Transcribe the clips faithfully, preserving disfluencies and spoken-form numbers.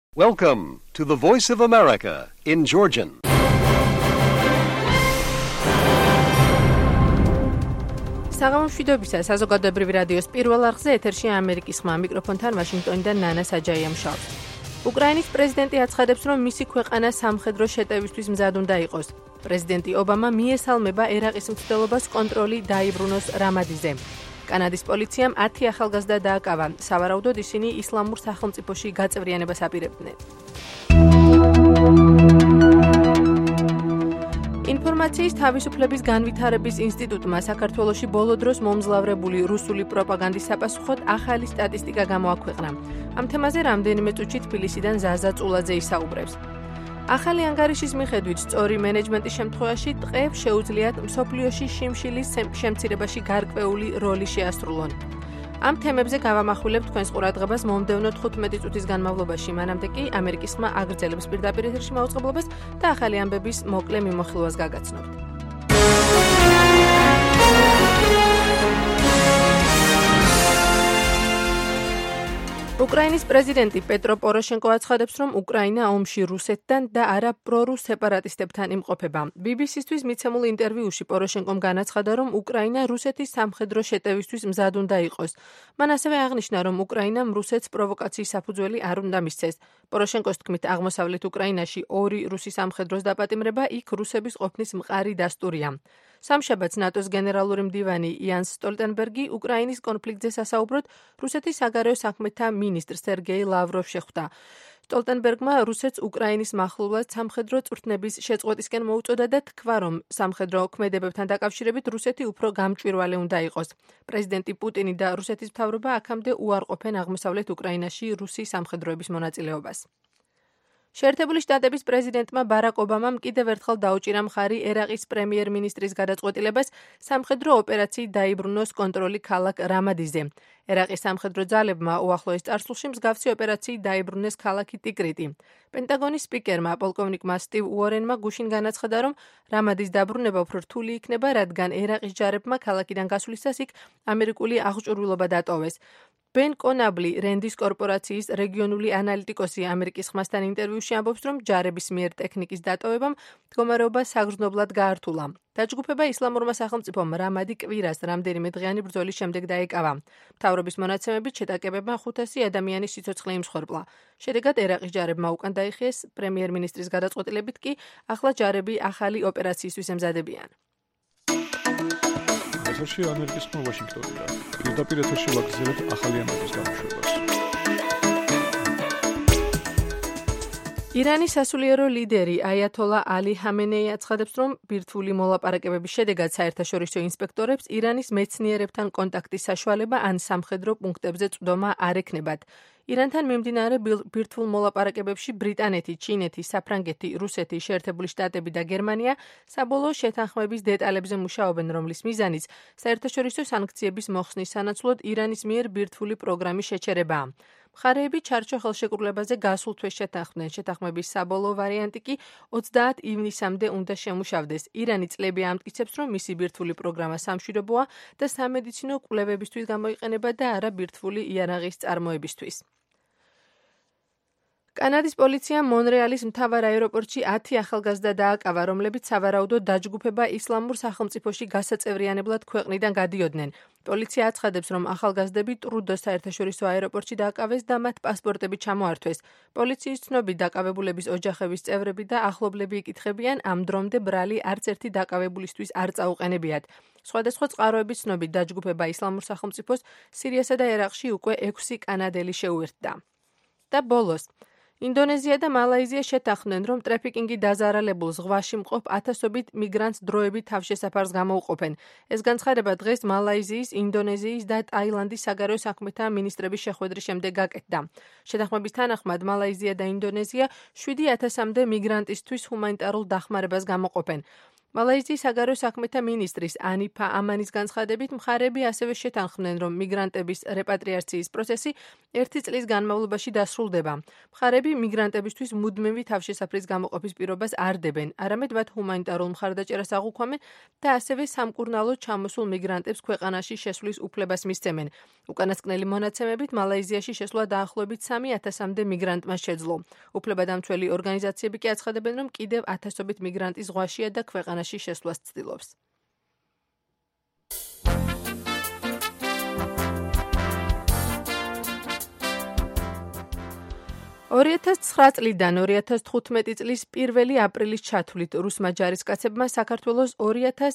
Welcome to the Voice of America in Georgian. საღამოშვიდობისა საზოგადოებრივი რადიოს პირველ არხზე ეთერში ამერიკის ხმა მიკროფონთან ვაშინგტონიდან ნანა საჯაია მუშაობს. უკრაინის პრეზიდენტი აცხადებს, რომ მისი ქვეყანა სამხედრო შეტევისთვის მზად უნდა იყოს. პრეზიდენტი ობამა მიესალმება ერაყის მცდელობას კონტროლი დაიბრუნოს რამადიზე. კანადის პოლიციამ ათი ახალგაზრდა დააკავა. სავარაუდოდ ისინი ისლამურ სახელმწიფოში გაწევრიანებას აპირებდნენ. ინფორმაციის თავისუფლების განვითარების ინსტიტუტმა საქართველოში ბოლო დროს მომძლავრებული რუსული პროპაგანდის საპასუხოდ ახალი სტატისტიკა გამოაქვეყნა. ამ თემაზე რამდენიმე წუთში თბილისიდან ზაზა წულაძე ისაუბრებს. ახალი ანგარიშის მიხედვით სწორი მენეჯმენტის შემთხვევაში ტყეებს შეუძლიათ მსოფლიოში შიმშილის შემცირებაში გარკვეული როლი შეასრულონ. ამ თემებზე გავამახვილებ თქვენს ყურადღებას მომდევნო თხუთმეტი წუთის განმავლობაში. მანამდე კი ამერიკის ხმა აგრძელებს პირდაპირ ეთერში მაუწყებლობას და ახალი ამბების მოკლე მიმოხილვას გაგაცნობთ. უკრაინის პრეზიდენტი პეტრო პოროშენკო აცხადებს, რომ უკრაინა ომში რუსეთთან და არა პრორუს სეპარატისტებთან იმყოფება. ბი ბი სისთვის მიცემულ ინტერვიუში პოროშენკომ განაცხადა, რომ უკრაინა რუსეთის სამხედრო შეტევისთვის მზად უნდა იყოს. მან ასევე აღნიშნა, რომ უკრაინამ რუსეთს პროვოკაციის საფუძველი არ უნდა მისცეს. პოროშენკოს თქმით, აღმოსავლეთ უკრაინაში ორი რუსი სამხედროს დაპატიმრება იქ რუსების ყოფნის მყარი დასტურია. სამშაბათს ნატოს გენერალური მდივანი იანს სტოლტენბერგი უკრაინის კონფლიქტზე სასაუბროდ რუსეთის საგარეო საქმეთა მინისტრ სერგეი ლავროვს შეხვდა. სტოლტენბერგმა რუსეთს უკრაინის მახლობლად სამხედრო წვრთნების შეწყვეტისკენ მოუწოდა და თქვა, რომ სამხედრო ქმედებებთან დაკავშირებით რუსეთი უფრო გამჭვირვალე უნდა იყოს. პრეზიდენტი პუტინი და რუსეთის მთავრობა აქამდე უარყოფენ აღმოსავლეთ უკრაინაში რუსი სამხედროების მონაწილეობას. შეერთებული შტატების პრეზიდენტმა ბარაკ ობამამ კიდევ ერთხელ დაუჭირა მხარი ერაყის პრემიერ-მინისტრის გადაწყვეტილებას სამხედრო ოპერაციით დაიბრუნოს კონტროლი ქალაქ რამადიზე. ერაყის სამხედრო ძალებმა უახლოეს წარსულში მსგავსი ოპერაციით დაიბრუნეს ქალაქი ტიკრიტი. პენტაგონის სპიკერმა პოლკოვნიკმა სტივ უორენმა გუშინ განაცხადა, რომ რამადის დაბრუნება უფრო რთული იქნება, რადგან ერაყის ჯარებმა ქალაქიდან გასვლისას იქ ამერიკული აღჭურვილობა დატოვეს. ბენ კონაბლი, რენდის კორპორაციის რეგიონული ანალიტიკოსი ამერიკის ხმასთან ინტერვიუში ამბობს, რომ ჯარების მიერ ტექნიკის დატოვებამ მდგომარეობა საგრძნობლად გაართულა. დაჯგუფება ისლამურმა სახელმწიფომ რამადი კვირას რამდენიმე დღიანი ბრძოლის შემდეგ დაეკავა. მთავრობის მონაცემებით შეტაკებებმა ხუთასი ადამიანის სიცოცხლე იმსხვერპლა. შედეგად ერაყის ჯარებმა უკან დაიხიეს, პრემიერ-მინისტრის გადაწყვეტილებით კი ახლა ჯარები ახალი ოპერაციისთვის ემზადებიან. ეთერში ამერიკის ხმა ვაშინგტონიდან. პირდაპირ ეთერში ვაგრძელებთ ახალი ამბების გამოშვებას. ირანის სასულიერო ლიდერი აიათოლა ალი ჰამენეი აცხადებს, რომ ბირთვული მოლაპარაკებების შედეგად საერთაშორისო ინსპექტორებს ირანის მეცნიერებთან კონტაქტის საშუალება ან სამხედრო პუნქტებზე წვდომა არ ექნებათ. ირანთან მიმდინარე ბირთვულ მოლაპარაკებებში ბრიტანეთი, ჩინეთი, საფრანგეთი, რუსეთი, შეერთებული შტატები და გერმანია საბოლოო შეთანხმების დეტალებზე მუშაობენ, რომლის მიზანიც საერთაშორისო სანქციების მოხსნის სანაცვლოდ ირანის მიერ ბირთვული პროგრამის შეჩერებაა. მხარეები ჩარჩო ხელშეკრულებაზე გასულ თვეს შეთანხმდნენ. შეთანხმების საბოლოო ვარიანტი კი ოცდაათ ივნისამდე უნდა შემუშავდეს. ირანი წლები ამტკიცებს, რომ მისი ბირთვული პროგრამა სამშვიდობოა და სამედიცინო კვლევებისთვის გამოიყენება და არა ბირთვული იარაღის წარმოებისთვის. კანადის პოლიციამ მონრეალის მთავარ აეროპორტში ათი ახალგაზრდა დააკავა, რომლებიც სავარაუდოდ დაჯგუფება ისლამურ სახელმწიფოში გასაწევრიანებლად ქვეყნიდან გადიოდნენ. პოლიცია აცხადებს, რომ ახალგაზრდები ტრუდოს საერთაშორისო აეროპორტში დააკავეს და მათ პასპორტები ჩამოართვეს. პოლიციის ცნობით დაკავებულების ოჯახების წევრები და ახლობლები იკითხებიან, ამ დრომდე ბრალი არც ერთი დაკავებულისთვის არ წაუყენებიათ. სხვადასხვა წყაროების ცნობით დაჯგუფება ისლამურ სახელმწიფოს სირიასა და ერაყში უკვე ექვსი კანადელი შეუერთდა. და ბოლოს ინდონეზია და მალაიზია შეთანხმდნენ, რომ ტრაფიკინგი დაზარალებულ ზღვაში მყოფ ათასობით მიგრანტს დროებით თავშესაფარს გამოუყოფენ. ეს განცხადება დღეს მალაიზიის, ინდონეზიის და ტაილანდის საგარეო საქმეთა მინისტრების შეხვედრის შემდეგ გაკეთდა. შეთანხმების თანახმად მალაიზია და ინდონეზია შვიდი ათასამდე მიგრანტისთვის ჰუმანიტარულ დახმარებას გამოყოფენ. მალაიზიის საგარეო საქმეთა მინისტრის ანიფა ამანის განცხადებით მხარეები ასევე შეთანხმდნენ, რომ მიგრანტების რეპატრიაციის პროცესი ერთი წლის განმავლობაში დასრულდება. მხარეები მიგრანტებისთვის მუდმივი თავშესაფრის გამოყოფის პირობას არ დებენ, არამედ მათ ჰუმანიტარულ მხარდაჭერას აღუქვამენ და ასევე სამკურნალოდ ჩამოსულ მიგრანტებს ქვეყანაში შესვლის უფლებას მისცემენ. უკანასკნელი მონაცემებით მალაიზიაში შესვლა დაახლოებით სამი ათასამდე მიგრანტმა შეძლო. უფლებადამცველი ორგანიზაციები კი აცხადებენ, რომ კიდევ ათასობით მიგრანტი ზღვაშია და ქვეყანაში შესვლას ცდილობს. ორი ათას ცხრა წლიდან ორი ათას თხუთმეტი წლის პირველი აპრილის ჩათვლით რუსმა ჯარისკაცებმა საქართველოს ორი ათას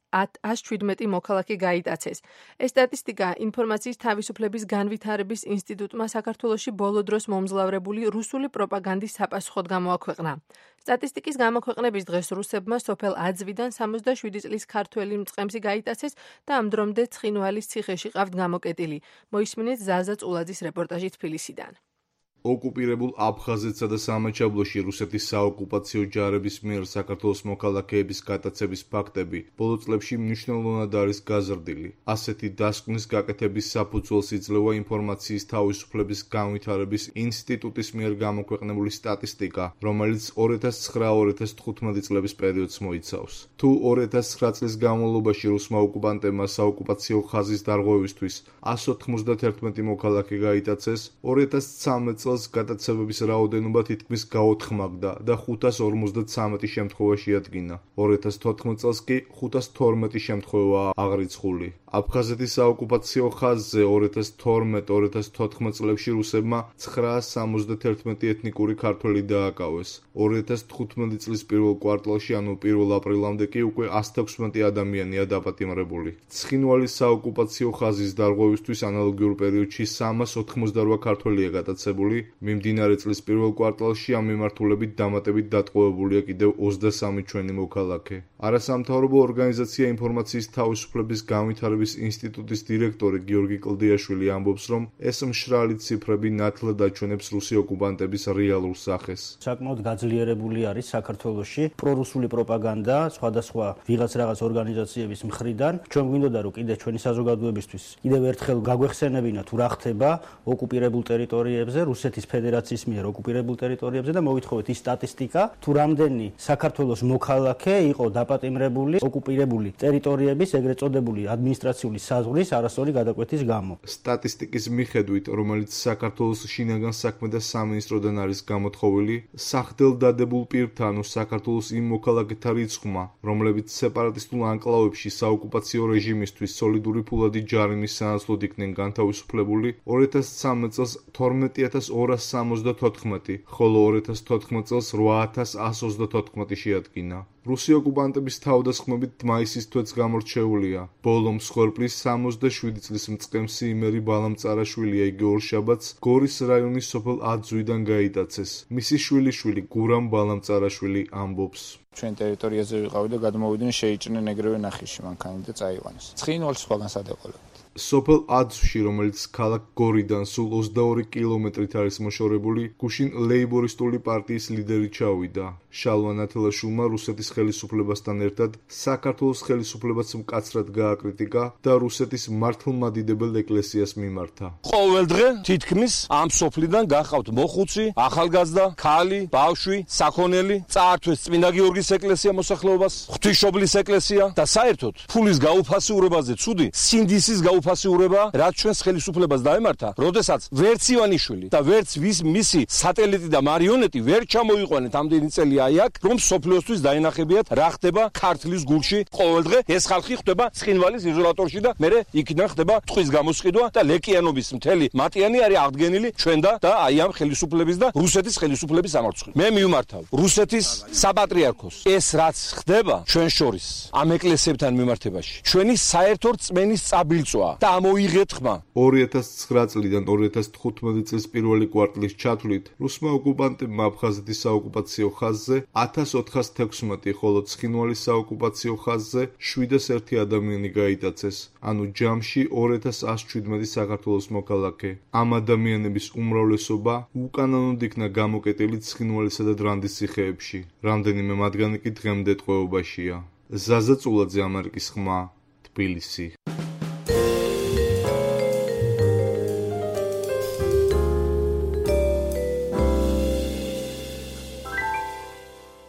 ათს შვიდმეტი მოქალაქე გაიტაცეს. ეს სტატისტიკა ინფორმაციის თავისუფლების განვითარების ინსტიტუტმა საქართველოში ბოლო დროს მომძლავრებული რუსული პროპაგანდის საპასუხოდ გამოაქვეყნა. სტატისტიკის გამოქვეყნების დღეს რუსებმა სოფელ აძვიდან სამოცდაშვიდი წლის ქართველი მწყემსი გაიტაცეს და ამ დრომდე ცხინვალის ციხეში ყავთ გამოკეტილი. მოისმინეთ ზაზა წულაძის რეპორტაჟი თბილისიდან. ოკუპირებულ აფხაზეთსა და სამაჩაბლოში რუსეთის საოკუპაციო ჯარების მიერ საქართველოს მოქალაქეების გატაცების ფაქტები ბოლო წლებში მნიშვნელოვნად არის გაზრდილი. ასეთი დასკვნის გაკეთების საფუძველს იძლევა ინფორმაციის თავისუფლების განვითარების ინსტიტუტის მიერ გამოქვეყნებული სტატისტიკა, რომელიც ორი ათას ცხრა ორი ათას თხუთმეტი წლების პერიოდს მოიცავს. თუ ორი ათას ცხრა წლის განმავლობაში რუსმა ოკუპანტებმა საოკუპაციო ხაზის დარღვევისთვის ასი ოცდაათი მოქალაქე გაიტაცეს, ორი ათას ცხრამეტ წელს გატაცებების რაოდენობა თითქმის გაოთხმაგდა და ხუთას ორმოცდათვრამეტი შემთხვევა შეადგინა. ორი ათას თოთხმეტ წელს კი ხუთას თორმეტი შემთხვევაა აღრიცხული. აფხაზეთის საოკუპაციო ხაზზე ორი ათას თორმეტ ორი ათას თოთხმეტ წლებში რუსებმა ცხრაას სამოცდაათი ეთნიკური ქართველი დააკავეს. ორი ათას თხუთმეტი წლის პირველ კვარტალში, ანუ პირველ აპრილამდე კი უკვე ასი ექვსმეტი ადამიანია დაპატიმრებული. ცხინვალის საოკუპაციო ხაზის დარღვევისთვის ანალოგიურ პერიოდში სამას ოთხმოცდარვა ქართველია გატაცებული. მიმდინარე წლის პირველ კვარტალში ამ მიმართულებით დამატებით დატყვევებულია კიდევ ოცდასამი ჩვენი მოქალაქე. არასამთავრობო ორგანიზაცია ინფორმაციის თავისუფლების განვითარების ინსტიტუტის დირექტორი გიორგი კლდიაშვილი ამბობს, რომ ეს მშრალი ციფრები ნათლად აჩვენებს რუსი ოკუპანტების რეალურ სახეს. საკმაოდ გაძლიერებული არის საქართველოში პრორუსული პროპაგანდა სხვადასხვა ვიღაც რაღაც ორგანიზაციების მხრიდან. ჩვენ გვინდოდა რომ კიდე ჩვენი საზოგადოებისთვის კიდევ ერთხელ გაგვეხსენებინა თუ რა ხდება ოკუპირებულ ტერიტორიებზე, რუსეთის ფედერაციის მიერ ოკუპირებულ ტერიტორიებზე და მოვითხოვეთ ის სტატისტიკა, თუ რამდენი საქართველოს მოქალაქე იყო დაპატიმრებული ოკუპირებული ტერიტორიების ეგრეთ წოდებული ადმინისტრაციული საზღვრის არასწორი გადაკვეთის გამო. სტატისტიკის მიხედვით, რომელიც საქართველოს შინაგან საქმეთა სამინისტროდან არის გამოთხოვილი, სახდელ დადებულ პირთა, ანუ საქართველოს იმ მოქალაქეთა რიცხვმა, რომლებიც სეპარატისტულ ანკლავებში საოკუპაციო რეჟიმისთვის სოლიდური ფულადი ჯარიმის სანაცვლოდ იქნენ განთავისუფლებული, ორი ათას ცხრამეტ წელს თორმეტი ათას ორას სამოცდათოთხმეტი, ხოლო ორი ათას თოთხმეტ წელს რვა ათას ასს ოცდათოთხმეტი შეადგინა. რუსი ოკუპანტების თავდასხმებით მაისის თვეც გამორჩეულია. ბოლო მსხვერპლის სამოცდაშვიდი წლის მწყემსი იმერი ბალამწარაშვილია, იგი ორშაბათს გორის რაიონის სოფელ აძვიდან გაიტაცეს. მისი შვილიშვილი გურამ ბალამწარაშვილი ამბობს. ჩვენ ტერიტორიაზე ვიყავი და გადმოვიდნენ, შეიჭრნენ ეგრევე ნახიში მანქანით და წაიყვანეს. ცხინვალს სხვაგან სად ეყოლებთ. სოფელ აძვში, რომელიც ქალაქ გორიდან სულ ოცდაორი კილომეტრით არის მოშორებული, გუშინ ლეიბორისტული პარტიის ლიდერი ჩავიდა. შალვა ნათელაშვილმა რუსეთის ხელისუფლებასთან ერთად საქართველოს ხელისუფლებაც მკაცრად გააკრიტიკა და რუსეთის მართლმადიდებელ ეკლესიას მიმართა. ყოველ დღე თითქმის ამ სოფლიდან გახავთ მოხუცი, ახალგაზრდა, ქალი, ბავშვი, საქონელი, წაართვეს წმინდა გიორგის ეკლესია მოსახლეობას, ღვთისმშობლის ეკლესია და საერთოდ ფულის გაუფასიურებაზე ცუდი სინდისის გაუფასიურება, რაც ჩვენს ხელისუფლებას დაემართა, როდესაც ვერც ივანიშვილი და ვერც ვის მისი სატელიტი და მარიონეტი ვერ ჩამოიყვანეთ ამდენი წელი აი აქ, რომ სოფლიოსთვის დაინახებიათ რა ხდება ქართლის გულში ყოველ დღე. ეს ხალხი ხდება ცხინვალის იზოლატორში და მერე იქიდან ხდება ტყვის გამოსყიდვა და ლეკიანობის მთელი მატიანი არის აღდგენილი ჩვენ და და აი ამ ხელისუფლების და რუსეთის ხელისუფლების სამარცხით. მე მივმართავ რუსეთის საპატრიარქოს. ეს რაც ხდება ჩვენ შორის ამ ეკლესიებთან მიმართებაში, ჩვენი საერთო რწმენის წაბილწვა და ამოიღეთ ხმა. ორი ათას ცხრა წლიდან ორი ათას თხუთმეტი წლის პირველი კვარტლის ჩათვლით რუსმა ოკუპანტებმა აფხაზეთის საოკუპაციო ხაზზე ათას ოთხას თექვსმეტი, ხოლო ცხინვალის საოკუპაციო ხაზზე შვიდას ერთი ადამიანი გაიტაცეს, ანუ ჯამში ორი ათას ასი შვიდმეტი საქართველოს მოქალაქე. ამ ადამიანების უმრავლესობა უკანონოდ იქნა გამოკეტილი ცხინვალისა და დრანდის ციხეებში. რამდენიმე მათგანი კი დღემდე ტყვეობაშია. ზაზა წულაძე, ამერიკის ხმა, თბილისი.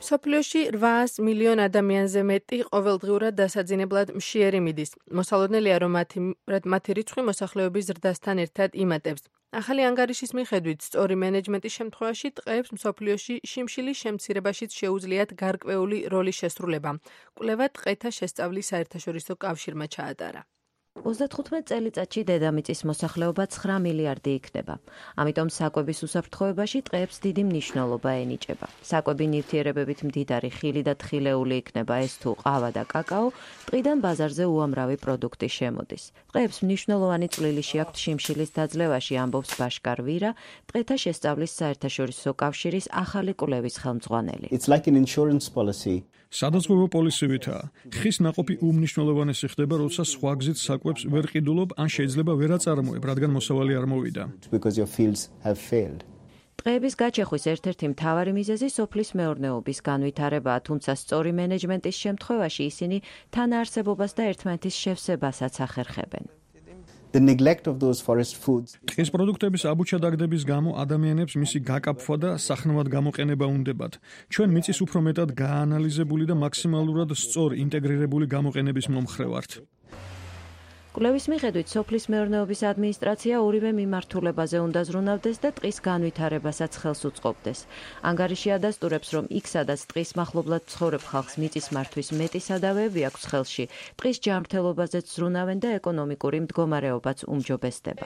მსოფლიოში რვაას მილიონ ადამიანზე მეტი ყოველდღიურად დასაძინებლად მშიერი მიდის. მოსალოდნელია, რომ მათი, მათი რიცხვი მოსახლეობის ზრდასთან ერთად იმატებს. ახალი ანგარიშის მიხედვით, სწორი მენეჯმენტის შემთხვევაში ტყეებს მსოფლიოში შიმშილის შემცირებაშიც შეუძლიათ გარკვეული როლის შესრულება. კვლევა ტყეთა შესწავლის საერთაშორისო კავშირმა ჩაატარა. ოცდათხუთმეტ წელიწადში დედამიწის მოსახლეობა ცხრა მილიარდი იქნება. ამიტომ საკვების უსაფრთხოებაში ტყეებს დიდი მნიშვნელობა ენიჭება. საკვები ნივთიერებებით მდიდარი ხილი და თხილეული იქნება ეს თუ ყავა და კაკაო, ტყიდან ბაზარზე უამრავი პროდუქტი შემოდის. ტყეებს მნიშვნელოვანი წვლილი შეაქვთ შიმშილის დაძლევაში, ამბობს ბაშკარ ვირა, ტყეთა შესწავლის საერთაშორისო კავშირის ახალი კვლევის ხელმძღვანელი. It's like an insurance policy. სადაზღვევო პოლისივითაა. ხის ნაყოფი უმნიშვნელოვანესი ხდება, როცა სხვა გზით საკვებს ვერ ყიდულობ, ან შეიძლება ვერ აწარმოებ, რადგან მოსავალი არ მოვიდა. Because your fields have failed. ტყეების გაჩეხვის ერთ-ერთი მთავარი მიზეზი სოფლის მეურნეობის განვითარებაა, თუმცა სწორი მენეჯმენტის შემთხვევაში ისინი თანაარსებობას და ერთმანეთის შევსებასაც ახერხებენ. The neglect of those forest foods. ტყის პროდუქტების აბუჩადაგდების გამო ადამიანებს მისი გაკაფვა და სახნავად გამოყენება უნდებათ. ჩვენ მიწის უფრო მეტად გაანალიზებული და მაქსიმალურად სწორ ინტეგრირებული გამოყენების მომხრე ვართ. კვლევის მიხედვით სოფლის მეურნეობის ადმინისტრაცია ორივე მიმართულებაზე უნდა ზრუნავდეს და ტყის განვითარებასაც ხელს უწყობდეს. ანგარიში ადასტურებს, რომ იქ სადაც ტყის მახლობლად ცხოვრებ ხალხს მიწის მართვის მეტი სადავეები აქვს ხელში, ტყის ჯანმრთელობაზეც ზრუნავენ და ეკონომიკური მდგომარეობაც უმჯობესდება.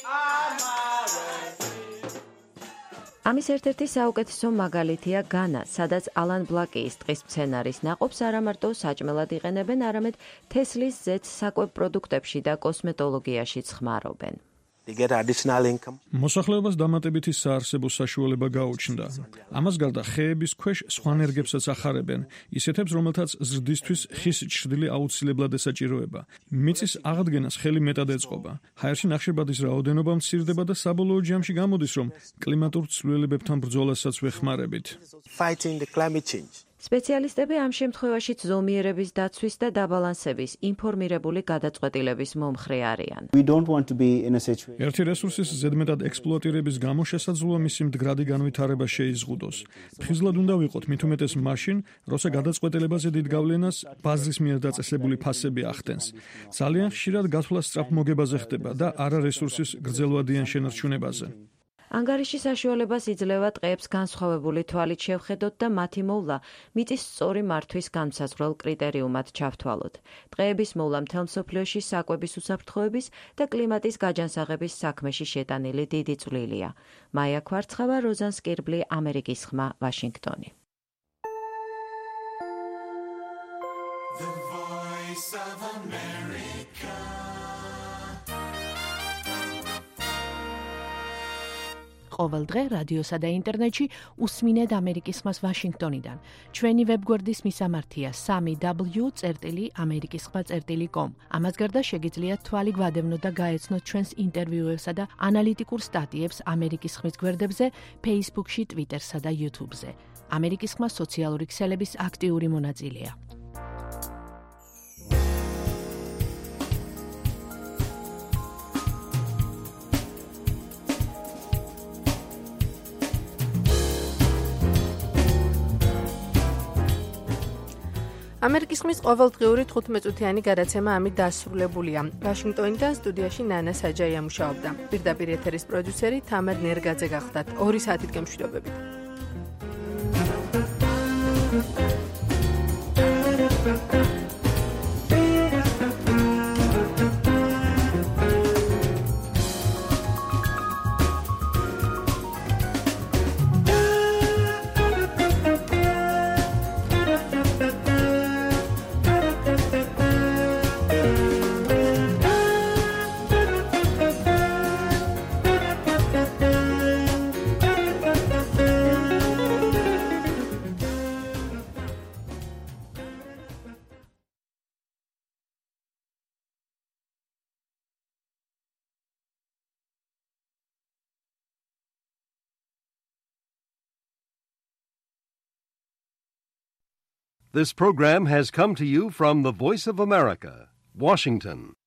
ამის ერთ-ერთი საუკეთესო მაგალითია განა, სადაც ალან ბლაკიის ტყის მცენარის ნაყოფს არა მარტო საჭმელად იყენებენ, არამედ თესლის ზეთს საკვებ პროდუქტებში და კოსმეტოლოგიაშიც ხმარობენ. მოსახლეობას დამატებითი საარსებო საშუალება გაუჩნდა. ამას გარდა ხეების ქვეშ სხვა ნერგებსაც ახარებენ, ისეთებს, რომელთაც ზრდისთვის ხის ჩრდილი აუცილებლად ესაჭიროება. მიწის აღდგენას ხელი მეტად ეწყობა. ჰაერში ნახშირბადის რაოდენობა მცირდება და საბოლოო ჯამში გამოდის, რომ კლიმატურ ცვლილებებთან ბრძოლასაც ვეხმარებით. სპეციალისტები ამ შემთხვევაშიც ზომიერების დაცვის და დაბალანსების ინფორმირებული გადაწყვეტილების მომხრე არიან. ერთი რესურსის ზედმეტად ექსპლუატირების გამო შესაძლოა მისი მდგრადი განვითარება შეიზღუდოს. ფხიზლად უნდა ვიყოთ მით უმეტეს მაშინ, როცა გადაწყვეტილებაზე დიდ გავლენას ბაზრის მიერ დაწესებული ფასები ახდენს. ძალიან ხშირად გათვლა სწრაფ მოგებაზე ხდება და არა რესურსის გრძელვადიან შენარჩუნებაზე. ანგარიში საშუალებას იძლევა ტყეებს განსხვავებული თვალით შევხედოთ და მათი მოვლა მიწის სწორი მართვის განსაზღვრელ კრიტერიუმად ჩავთვალოთ. ტყეების მოვლა მთელ მსოფლიოში საკვების უსაფრთხოების და კლიმატის გაჯანსაღების საქმეში შეტანილი დიდი წვლილია. მაია ქვარცხავა, როზან სკირბლი, ამერიკის ხმა, ვაშინგტონი. The Voice of America. ყოველ დღე რადიოსა და ინტერნეტში უსმინეთ ამერიკის ხმას ვაშინგტონიდან. ჩვენი ვებგვერდის მისამართია სამი დაბლიუ წერტილი ამერიკის ხმა წერტილი კომ. ამას გარდა შეგიძლიათ თვალი გვადევნოთ და გაეცნოთ ჩვენს ინტერვიუებსა და ანალიტიკურ სტატიებს ამერიკის ხმის გვერდებზე, Facebook-ში, Twitter-სა და YouTube-ზე. ამერიკის ხმა სოციალური ქსელების აქტიური მონაწილეა. ამერიკის ხმის ყოველდღიური თხუთმეტ-წუთიანი გადაცემა ამით დასრულებულია. ვაშინგტონიდან სტუდიაში ნანა საჯაია მუშაობდა. პირდაპირ ეთერის პროდიუსერი თამარ ნერგაძე გახდათ. ორი საათით გემშვიდობებით. This program has come to you from the Voice of America, Washington.